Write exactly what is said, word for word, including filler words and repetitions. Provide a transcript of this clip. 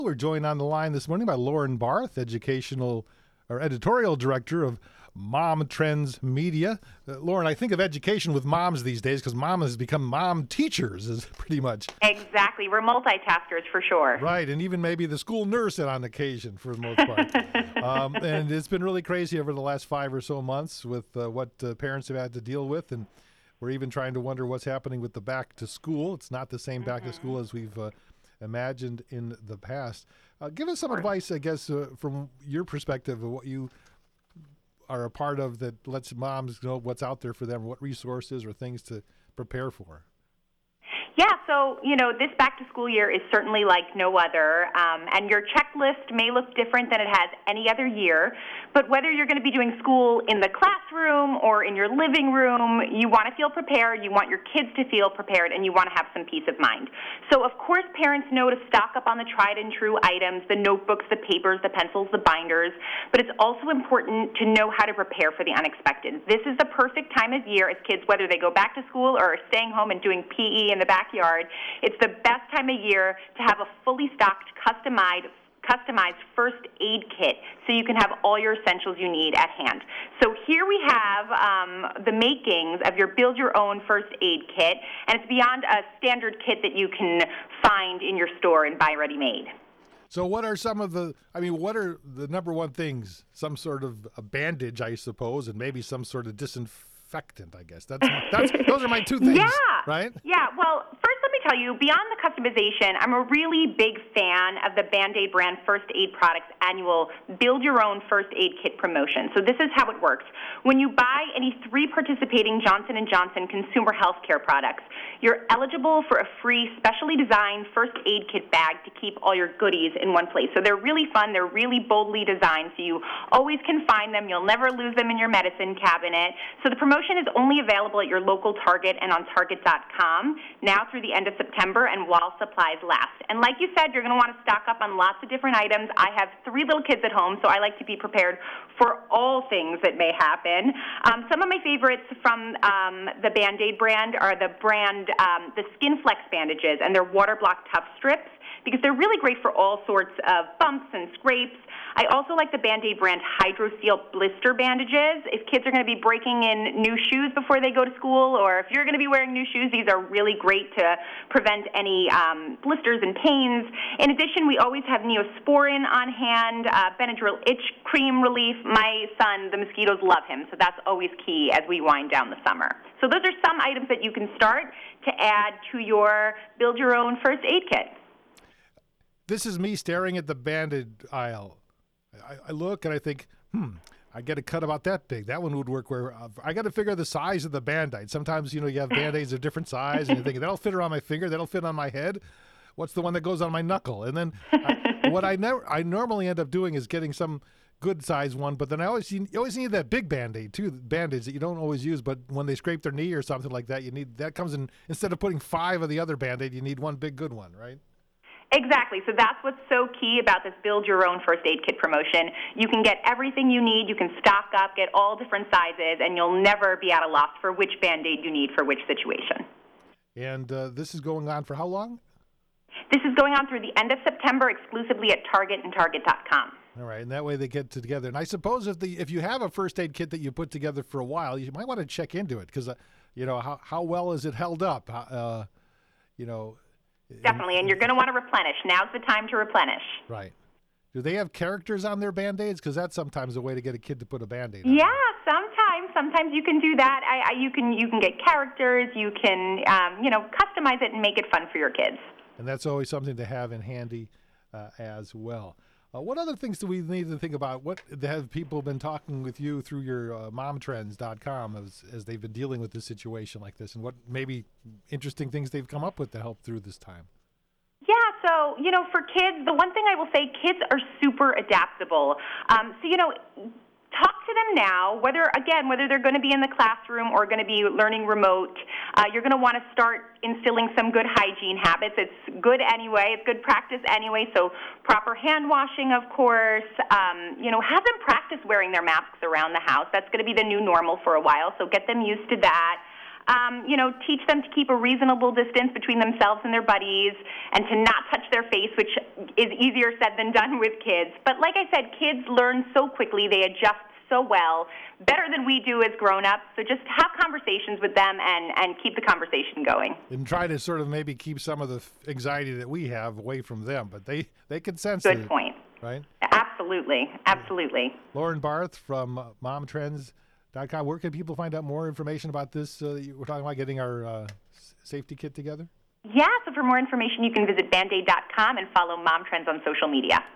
We're joined on the line this morning by Lauren Barth, educational or editorial director of Mom Trends Media. Uh, Lauren, I think of education with moms these days because mom has become mom teachers, is pretty much. Exactly. We're multitaskers for sure. Right, and even maybe the school nurse on occasion for the most part. um, and it's been really crazy over the last five or so months with uh, what uh, parents have had to deal with, and we're even trying to wonder what's happening with the back to school. It's not the same back to school as we've uh, imagined in the past. Uh, give us some advice, I guess, uh, from your perspective of what you are a part of that lets moms know what's out there for them, what resources or things to prepare for. Yeah, so, you know, this back-to-school year is certainly like no other, um, and your checklist may look different than it has any other year, but whether you're going to be doing school in the classroom or in your living room, you want to feel prepared, you want your kids to feel prepared, and you want to have some peace of mind. So, of course, parents know to stock up on the tried-and-true items, the notebooks, the papers, the pencils, the binders, but it's also important to know how to prepare for the unexpected. This is the perfect time of year as kids, whether they go back to school or are staying home and doing P E in the backyard, it's the best time of year to have a fully stocked, customized customized first aid kit so you can have all your essentials you need at hand. So here we have um, the makings of your build your own first aid kit, and it's beyond a standard kit that you can find in your store and buy ready-made. So what are some of the, I mean, what are the number one things? Some sort of a bandage, I suppose, and maybe some sort of disinfectant, I guess. That's, that's Those are my two things, yeah. right? Yeah, well, first let me tell you, beyond the customization, I'm a really big fan of the Band-Aid brand First Aid Products annual Build Your Own First Aid Kit promotion. So this is how it works. When you buy any three participating Johnson and Johnson consumer healthcare products, you're eligible for a free specially designed first aid kit bag to keep all your goodies in one place. So they're really fun. They're really boldly designed, so you always can find them. You'll never lose them in your medicine cabinet. So the promotion is only available at your local Target and on Target dot com now through the end of September and while supplies last. And like you said, you're going to want to stock up on lots of different items. I have three little kids at home, so I like to be prepared for all things that may happen. Um, some of my favorites from um, the Band-Aid brand are the brand, um, the Skin Flex bandages and their water block tough strips, because they're really great for all sorts of bumps and scrapes. I also like the Band-Aid brand Hydro Seal blister bandages. If kids are going to be breaking in new shoes before they go to school, or if you're going to be wearing new shoes, these are really great to prevent any um, blisters and pains. In addition, we always have Neosporin on hand, uh, Benadryl itch cream relief. My son, the mosquitoes love him, so that's always key as we wind down the summer. So those are some items that you can start to add to your Build Your Own First Aid Kit. This is me staring at the Band-Aid aisle. I, I look and I think, hmm, I get a cut about that big. That one would work where uh, I got to figure the size of the Band-Aid. Sometimes, you know, you have Band-Aids of different size and you think, that'll fit around my finger, that'll fit on my head. What's the one that goes on my knuckle? And then I, what I never, I normally end up doing is getting some good size one, but then I always, you always need that big Band-Aid too, Band-Aids that you don't always use, but when they scrape their knee or something like that, you need, that comes in, instead of putting five of the other Band-Aid, you need one big good one, right? Exactly. So that's what's so key about this Build Your Own First Aid Kit promotion. You can get everything you need. You can stock up, get all different sizes, and you'll never be at a loss for which Band-Aid you need for which situation. And uh, this is going on for how long? This is going on through the end of September exclusively at Target and Target dot com. All right, and that way they get together. And I suppose if the if you have a first aid kit that you put together for a while, you might want to check into it because, uh, you know, how, how well is it held up? Uh, you know... Definitely, and you're going to want to replenish. Now's the time to replenish. Right. Do they have characters on their Band-Aids? Because that's sometimes a way to get a kid to put a Band-Aid on. Yeah, sometimes. Sometimes you can do that. I, I, you can you can get characters. You can um, you know customize it and make it fun for your kids. And that's always something to have in handy uh, as well. Uh, what other things do we need to think about? What have people been talking with you through your uh, mom trends dot com as, as they've been dealing with this situation like this, and what maybe interesting things they've come up with to help through this time? Yeah, so, you know, for kids, the one thing I will say, kids are super adaptable. Um, so, you know, talk to them now, whether, again, whether they're going to be in the classroom or going to be learning remote. Uh, you're going to want to start instilling some good hygiene habits. It's good anyway. It's good practice anyway. So proper hand washing, of course. Um, you know, have them practice wearing their masks around the house. That's going to be the new normal for a while, so get them used to that. Um, you know, teach them to keep a reasonable distance between themselves and their buddies and to not touch their face, which is easier said than done with kids. But like I said, kids learn so quickly. They adjust so well, better than we do as grown-ups. So just have conversations with them and, and keep the conversation going. And try to sort of maybe keep some of the anxiety that we have away from them. But they, they can sense it. Good point. Right? Absolutely. Absolutely. Lauren Barth from mom trends dot com. Where can people find out more information about this? Uh, we're talking about getting our uh, safety kit together? Yeah, so for more information, you can visit band aid dot com and follow Mom Trends on social media.